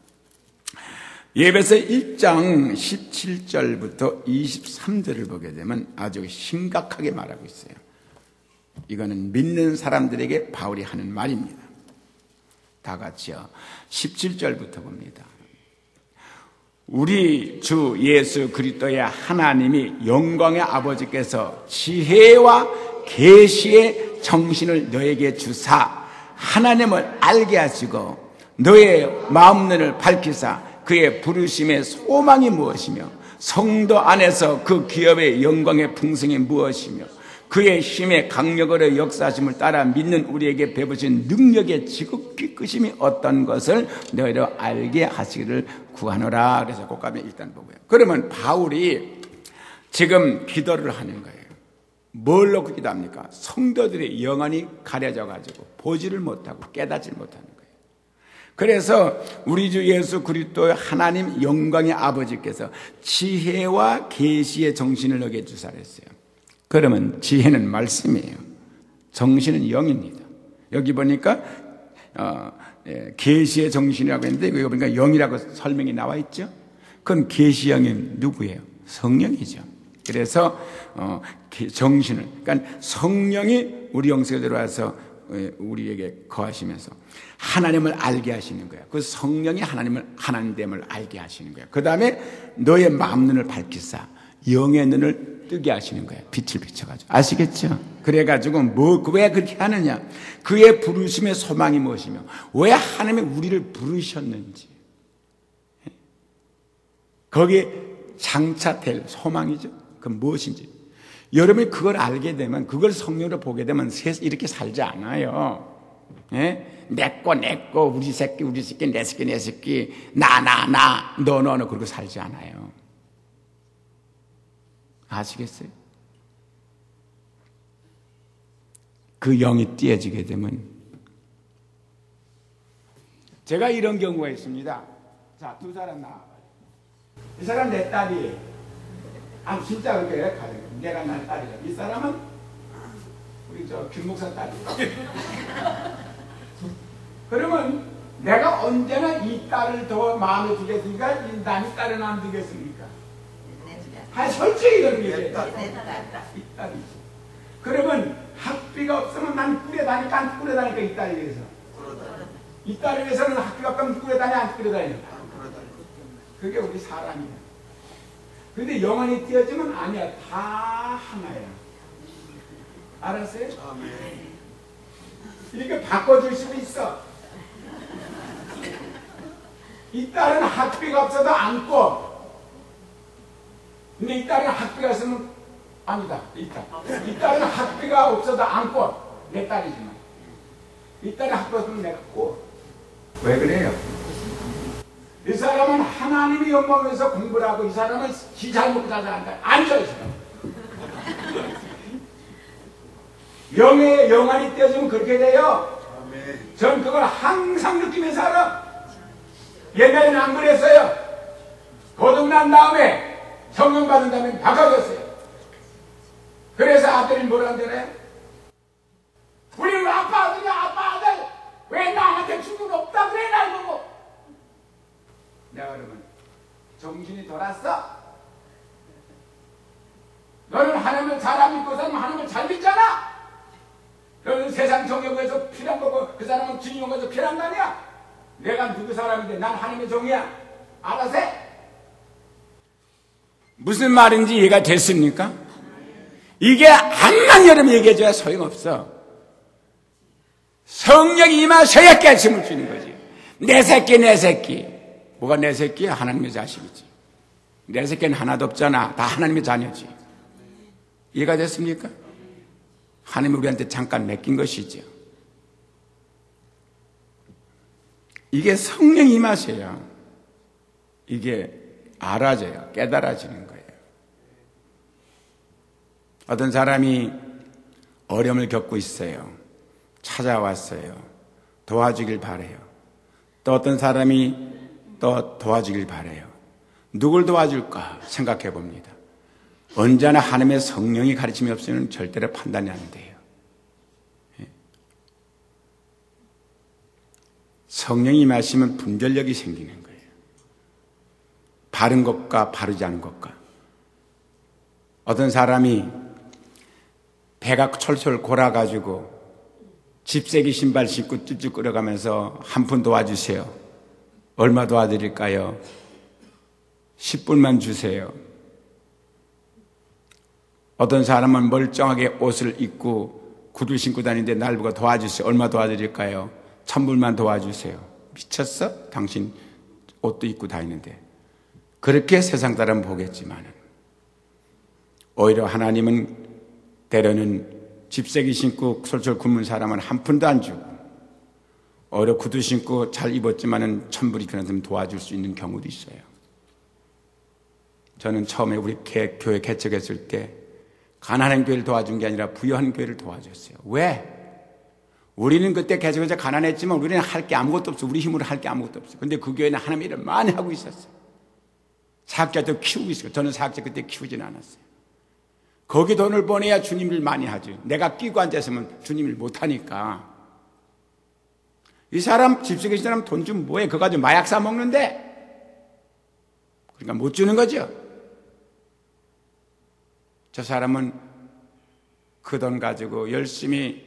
예배서 일 장 십칠 절부터 이십삼 절을 보게 되면 아주 심각하게 말하고 있어요. 이거는 믿는 사람들에게 바울이 하는 말입니다. 다 같이요. 십칠 절부터 봅니다. 우리 주 예수 그리스도의 하나님이 영광의 아버지께서 지혜와 계시의 정신을 너에게 주사 하나님을 알게 하시고 너의 마음 눈을 밝히사 그의 부르심의 소망이 무엇이며 성도 안에서 그 기업의 영광의 풍성이 무엇이며 그의 힘의 강력으로 역사하심을 따라 믿는 우리에게 베푸신 능력의 지극히 크심이 어떤 것을 너희로 알게 하시기를 구하노라. 그래서 그까지 일단 보고요. 그러면 바울이 지금 기도를 하는 거예요. 뭘 놓고 기도합니까? 성도들의 영안이 가려져가지고 보지를 못하고 깨닫지 못하는 거예요. 그래서 우리 주 예수 그리스도의 하나님 영광의 아버지께서 지혜와 계시의 정신을 너에게 주사 그랬어요. 그러면 지혜는 말씀이에요. 정신은 영입니다. 여기 보니까 어, 예, 계시의 정신이라고 했는데 여기 보니까 영이라고 설명이 나와 있죠. 그럼 계시영이 누구예요? 성령이죠. 그래서 어, 정신을, 그러니까 성령이 우리 영성에 들어와서 우리에게 거하시면서 하나님을 알게 하시는 거예요. 그 성령이 하나님을 하나님됨을 알게 하시는 거예요. 그 다음에 너의 마음 눈을 밝히사 영의 눈을 뜨게 하시는 거예요. 빛을 비춰가지고. 아시겠죠? 그래가지고 뭐, 왜 그렇게 하느냐? 그의 부르심의 소망이 무엇이며 왜 하나님이 우리를 부르셨는지 거기에 장차될 소망이죠. 그건 무엇인지 여러분이 그걸 알게 되면 그걸 성령으로 보게 되면 이렇게 살지 않아요. 예? 내꺼 내꺼 우리 새끼 우리 새끼 내 새끼 내 새끼 나 나 나 너 너 너 그러고 살지 않아요. 아시겠어요? 그 영이 띄어지게 되면 제가 이런 경우가 있습니다. 자, 두 사람 나와봐요. 이 사람 내 딸이에요. 아, 진짜 그렇게 가정. 내가 날 딸이야. 이 사람은 우리 저 김목사 딸이야. 그러면 내가 언제나 이 딸을 더 마음에 두겠습니까? 이 남의 딸은 안 두겠습니까? 아, 솔직히 그런 얘기예요. 이 딸이지. 그러면 학비가 없으면 난 꾸려다니까 안 꾸려다니까 이 딸에 위해서. 이 딸에 위해서는 학비가 없으면 꾸려다니 안 꾸려다니까. 그게 우리 사람이야. 근데 영원히 띄어지면 아니야. 다 하나야. 알았어요? 이렇게 바꿔줄 수도 있어. 이 딸은 학비가 없어도 안고. 근데 이 딸은 학비가 있으면 아니다. 이 딸. 이 딸은 학비가 없어도 안고. 내 딸이지만. 이 딸은 학비가 없으면 내가 고. 왜 그래요? 이 사람은 하나님의 영광을 위해서 공부를 하고 이 사람은 지 잘 먹고 잘 산다. 앉아 있어. 영의 영안이 떼어지면 그렇게 돼요. 전 그걸 항상 느끼면서 살아. 옛날에는 안 그랬어요. 거듭난 다음에 성령 받은 다음에 바꿔졌어요. 그래서 아들이 뭐라 한대요? 우리 아빠 아들이야 아빠 아들 왜 나한테 죽은 없다 그래 날 보고. 내가 그러면 정신이 돌았어? 너는 하나님을 잘 믿고서는 하나님을 잘 믿잖아? 너는 세상 정욕에서 필요한 거고 그 사람은 진용에서 필요한 거 아니야? 내가 누구 사람인데 난 하나님의 종이야. 알아서 해? 무슨 말인지 이해가 됐습니까? 이게 암만 여러분 얘기해줘야 소용없어. 성령이 임하셔야 깨침을 주는 거지. 내 새끼 내 새끼. 뭐가 내 새끼야? 하나님의 자식이지. 내 새끼는 하나도 없잖아. 다 하나님의 자녀지. 이해가 됐습니까? 하나님이 우리한테 잠깐 맡긴 것이죠. 이게 성령이 임하셔야 이게 알아져요. 깨달아지는 거예요. 어떤 사람이 어려움을 겪고 있어요. 찾아왔어요. 도와주길 바래요. 또 어떤 사람이 또 도와주길 바래요. 누굴 도와줄까 생각해 봅니다. 언제나 하나님의 성령이 가르침이 없으면 절대로 판단이 안 돼요. 성령이 임하시면 분별력이 생기는 거예요. 바른 것과 바르지 않은 것과. 어떤 사람이 배가 철철 골아가지고 집세기 신발 신고 쭈쭈 끌어가면서 한 푼 도와주세요. 얼마 도와드릴까요? 십 불만 주세요. 어떤 사람은 멀쩡하게 옷을 입고 구두 신고 다니는데 날 보고 도와주세요. 얼마 도와드릴까요? 천 불만 도와주세요. 미쳤어? 당신 옷도 입고 다니는데. 그렇게 세상 사람 보겠지만 오히려 하나님은 때로는 집세기 신고 솔솔 굶은 사람은 한 푼도 안 주고 오히려 구두 신고 잘 입었지만은 천불이 그런 사람 도와줄 수 있는 경우도 있어요. 저는 처음에 우리 개, 교회 개척했을 때 가난한 교회를 도와준 게 아니라 부유한 교회를 도와줬어요. 왜? 우리는 그때 개척해서 가난했지만 우리는 할 게 아무것도 없어. 우리 힘으로 할 게 아무것도 없어. 근데 그 교회는 하나님 일을 많이 하고 있었어요. 사학자도 키우고 있어요. 저는 사학자 그때 키우진 않았어요. 거기 돈을 보내야 주님을 많이 하죠. 내가 끼고 앉아있으면 주님을 못하니까. 이 사람 집세기 사람 돈 주면 뭐해? 그거 가지고 마약 사 먹는데? 그러니까 못 주는 거죠. 저 사람은 그 돈 가지고 열심히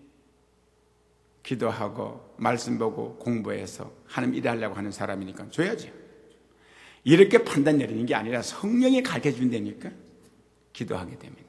기도하고 말씀 보고 공부해서 하나님 일하려고 하는 사람이니까 줘야죠. 이렇게 판단 내리는 게 아니라 성령이 가르쳐 준다니까. 기도하게 되면요.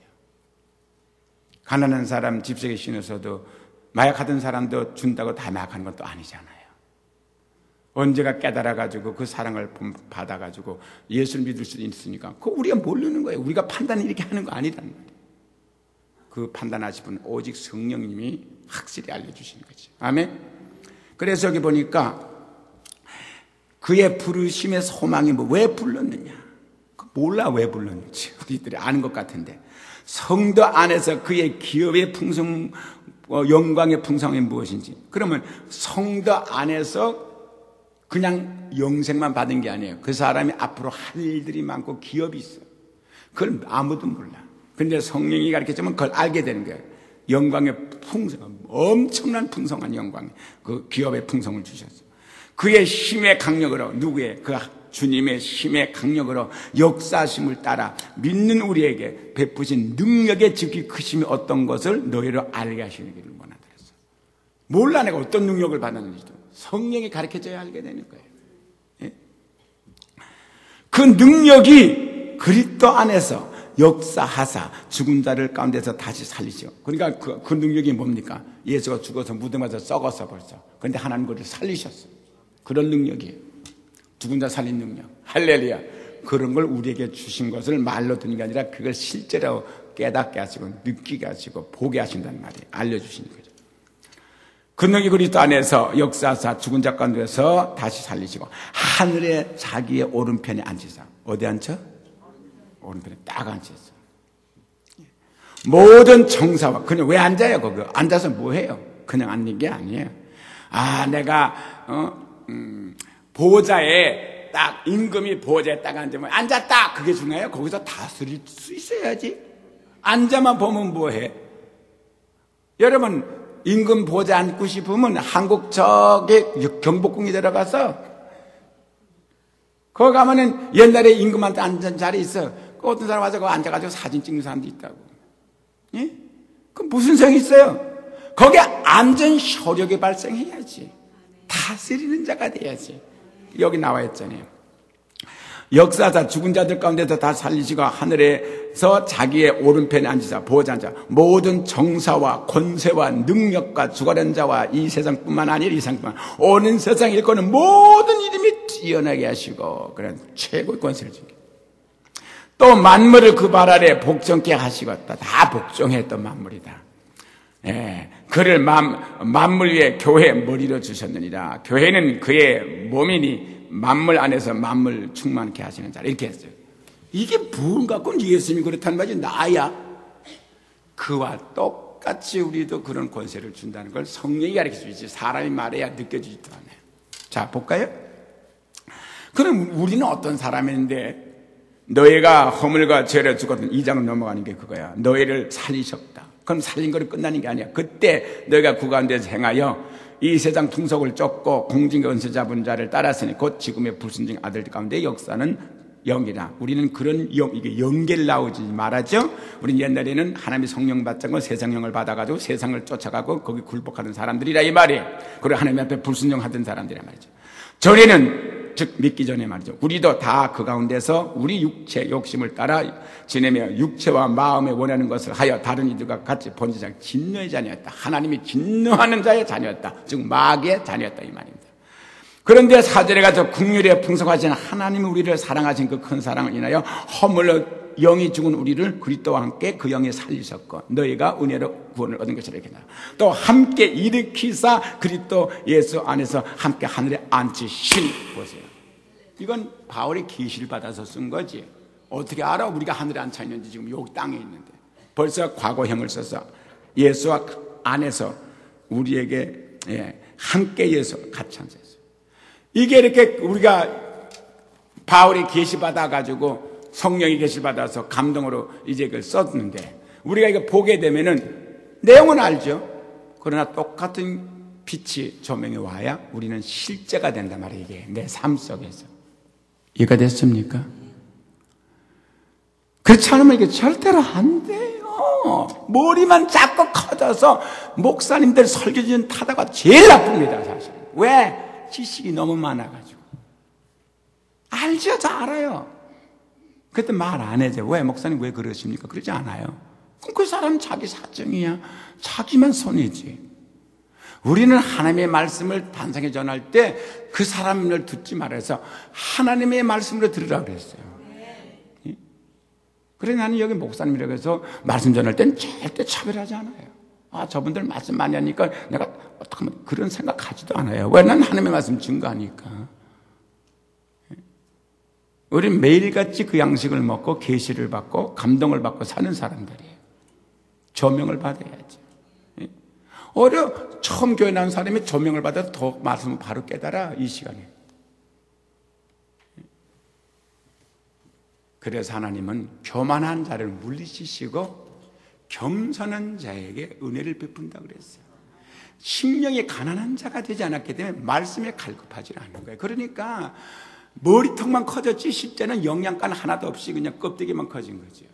가난한 사람 집세에 신어서도 마약하던 사람도 준다고 다 마약하는 것도 아니잖아요. 언제가 깨달아가지고 그 사랑을 받아가지고 예수를 믿을 수 있으니까 그거 우리가 모르는 거예요. 우리가 판단을 이렇게 하는 거 아니란 말이에요. 그 판단하실 분은 오직 성령님이 확실히 알려주시는 거죠. 아멘. 그래서 여기 보니까 그의 부르심의 소망이 뭐 왜 불렀느냐, 몰라 왜 불렀는지 우리들이 아는 것 같은데, 성도 안에서 그의 기업의 풍성, 영광의 풍성이 무엇인지. 그러면 성도 안에서 그냥 영생만 받은 게 아니에요. 그 사람이 앞으로 할 일들이 많고 기업이 있어. 그걸 아무도 몰라. 근데 성령이 가르쳐주면 그걸 알게 되는 거예요. 영광의 풍성, 엄청난 풍성한 영광, 그 기업의 풍성을 주셨어요. 그의 힘의 강력으로, 누구의? 그 주님의 힘의 강력으로 역사심을 따라 믿는 우리에게 베푸신 능력의 지극히 크심이 어떤 것을 너희로 알게 하시기를 원한다 그랬어요. 몰라 내가 어떤 능력을 받았는지도. 성령이 가르쳐줘야 알게 되는 거예요. 예? 그 능력이 그리스도 안에서 역사하사 죽은 자를 가운데서 다시 살리죠. 그러니까 그, 그 능력이 뭡니까? 예수가 죽어서 무덤에서 썩었어 벌써. 그런데 하나님 그를 살리셨어요. 그런 능력이에요. 죽은 자 살린 능력. 할렐루야. 그런 걸 우리에게 주신 것을 말로 듣는 게 아니라 그걸 실제로 깨닫게 하시고 느끼게 하시고 보게 하신다는 말이에요. 알려주시는 거죠. 그 능력이 그리스도 안에서 역사하사 죽은 자 가운데서 다시 살리시고 하늘에 자기의 오른편에 앉으사. 어디 앉혀? 오른편에 딱 앉으셨어. 모든 정사와, 그냥 왜 앉아요? 거기 앉아서 뭐 해요? 그냥 앉는 게 아니에요. 아, 내가 어, 음, 보호자에 딱 임금이 보호자에 딱 앉으면 앉았다. 그게 중요해요. 거기서 다스릴 수 있어야지. 앉아만 보면 뭐해? 여러분 임금 보호자 앉고 싶으면 한국 저기 경복궁에 들어가서 거기 가면은 옛날에 임금한테 앉은 자리 있어. 그 어떤 사람 와서 거기 앉아가지고 사진 찍는 사람도 있다고. 예? 그 무슨 소용이 있어요? 거기에 앉은 효력이 발생해야지. 다스리는 자가 돼야지. 여기 나와 있잖아요. 역사자 죽은 자들 가운데서 다 살리시고 하늘에서 자기의 오른편에 앉으사 보호자 앉아 모든 정사와 권세와 능력과 주관한 자와 이 세상뿐만 아니라 이 세상뿐만 오는 세상 일거는 모든 이름이 뛰어나게 하시고 그런 최고의 권세를 주기. 또 만물을 그 발 아래 복종케 하시겠다. 다 복종했던 만물이다. 예, 그를 만, 만물 위에 교회 머리로 주셨느니라. 교회는 그의 몸이니 만물 안에서 만물 충만케 하시는 자라. 이렇게 했어요. 이게 뭔가 꼭 예수님이 그렇다는 말이 나야. 그와 똑같이 우리도 그런 권세를 준다는 걸 성령이 가르쳐 주지. 사람이 말해야 느껴지지도 않아요. 자, 볼까요? 그럼 우리는 어떤 사람인데 너희가 허물과 죄를 죽었던 이 장은 넘어가는 게 그거야. 너희를 살리셨다. 그럼 살린 거로 끝나는 게 아니야. 그때 너희가 그 가운데서 행하여 이 세상 풍속을 쫓고 공중의 은세 잡은 자를 따랐으니 곧 지금의 불순종 아들 가운데 역사는 영이라. 우리는 그런 영, 이게 영계를 나오지 말하죠. 우리는 옛날에는 하나님의 성령 받자고 세상 영을 받아가지고 세상을 쫓아가고 거기 굴복하던 사람들이라 이 말이에요. 그리고 하나님 앞에 불순종하던 사람들이라 말이죠. 전에는 즉 믿기 전에 말이죠. 우리도 다 그 가운데서 우리 육체 욕심을 따라 지내며 육체와 마음에 원하는 것을 하여 다른 이들과 같이 번지자 진노의 자녀였다. 하나님이 진노하는 자의 자녀였다. 즉 마귀의 자녀였다 이 말입니다. 그런데 사절에 가서 긍휼에 풍성하신 하나님이 우리를 사랑하신 그 큰 사랑을 인하여 허물로 영이 죽은 우리를 그리스도와 함께 그 영에 살리셨고 너희가 은혜로 구원을 얻은 것이라 이렇게 나와. 또 함께 일으키사 그리스도 예수 안에서 함께 하늘에 앉히신. 보세요. 이건 바울이 계시를 받아서 쓴 거지. 어떻게 알아? 우리가 하늘에 앉혀 있는지. 지금 여기 땅에 있는데 벌써 과거형을 써서 예수와 안에서 우리에게 예, 함께 예수 같이 앉아있어요. 이게 이렇게 우리가 바울이 계시 받아가지고 성령이 계시 받아서 감동으로 이제 그걸 썼는데 우리가 이거 보게 되면은 내용은 알죠. 그러나 똑같은 빛이 조명이 와야 우리는 실제가 된단 말이에요. 이게 내 삶 속에서. 이해가 됐습니까? 그렇지 않으면 이게 절대로 안 돼요. 머리만 자꾸 커져서 목사님들 설교진 타다가 제일 나쁩니다. 사실. 왜? 지식이 너무 많아가지고. 알죠? 다 알아요. 그때 말 안 해죠. 왜 목사님 왜 그러십니까? 그러지 않아요. 그럼 그 사람 자기 사정이야. 자기만 손해지. 우리는 하나님의 말씀을 반상에 전할 때 그 사람을 듣지 말아서 하나님의 말씀으로 들으라 그랬어요. 그래 나는 여기 목사님이라고 해서 말씀 전할 땐 절대 차별하지 않아요. 아 저분들 말씀 많이 하니까 내가 어떻게 하면 그런 생각하지도 않아요. 왜? 난 하나님의 말씀 증거하니까. 우리는 매일같이 그 양식을 먹고 계시를 받고 감동을 받고 사는 사람들이에요. 조명을 받아야지. 어려 처음 교회 나온 사람이 조명을 받아서 더 말씀을 바로 깨달아 이 시간에. 그래서 하나님은 교만한 자를 물리치시고 겸손한 자에게 은혜를 베푼다 그랬어요. 심령이 가난한 자가 되지 않았기 때문에 말씀에 갈급하지 않는 거예요. 그러니까 머리통만 커졌지 십자는 영양간 하나도 없이 그냥 껍데기만 커진 거죠.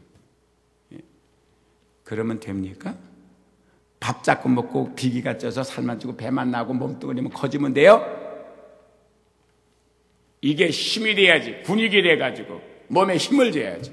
그러면 됩니까? 밥 자꾸 먹고 비기가 쪄서 살만 찌고 배만 나고 몸뚱아리만 커지면 돼요? 이게 힘이 돼야지. 분위기 돼가지고 몸에 힘을 줘야지.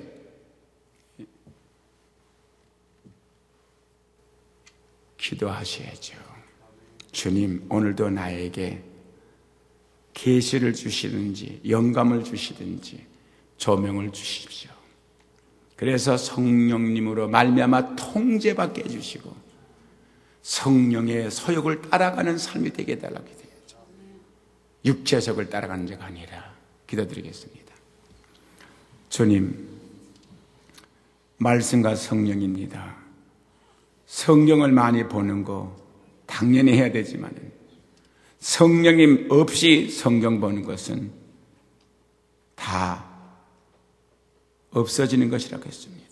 기도하셔야죠. 주님 오늘도 나에게 계시를 주시든지 영감을 주시든지 조명을 주십시오. 그래서 성령님으로 말미암아 통제받게 해주시고 성령의 소욕을 따라가는 삶이 되게 해달라고 기도해야죠. 육체석을 따라가는 자가 아니라. 기도드리겠습니다. 주님, 말씀과 성령입니다. 성경을 많이 보는 거 당연히 해야 되지만 성령님 없이 성경 보는 것은 다 없어지는 것이라고 했습니다.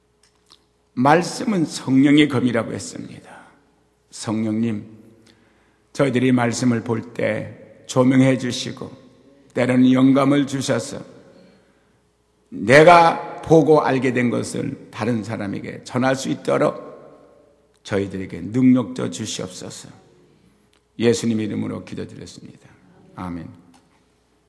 말씀은 성령의 검이라고 했습니다. 성령님, 저희들이 말씀을 볼 때 조명해 주시고 때로는 영감을 주셔서 내가 보고 알게 된 것을 다른 사람에게 전할 수 있도록 저희들에게 능력 줘 주시옵소서. 예수님 이름으로 기도드렸습니다. 아멘.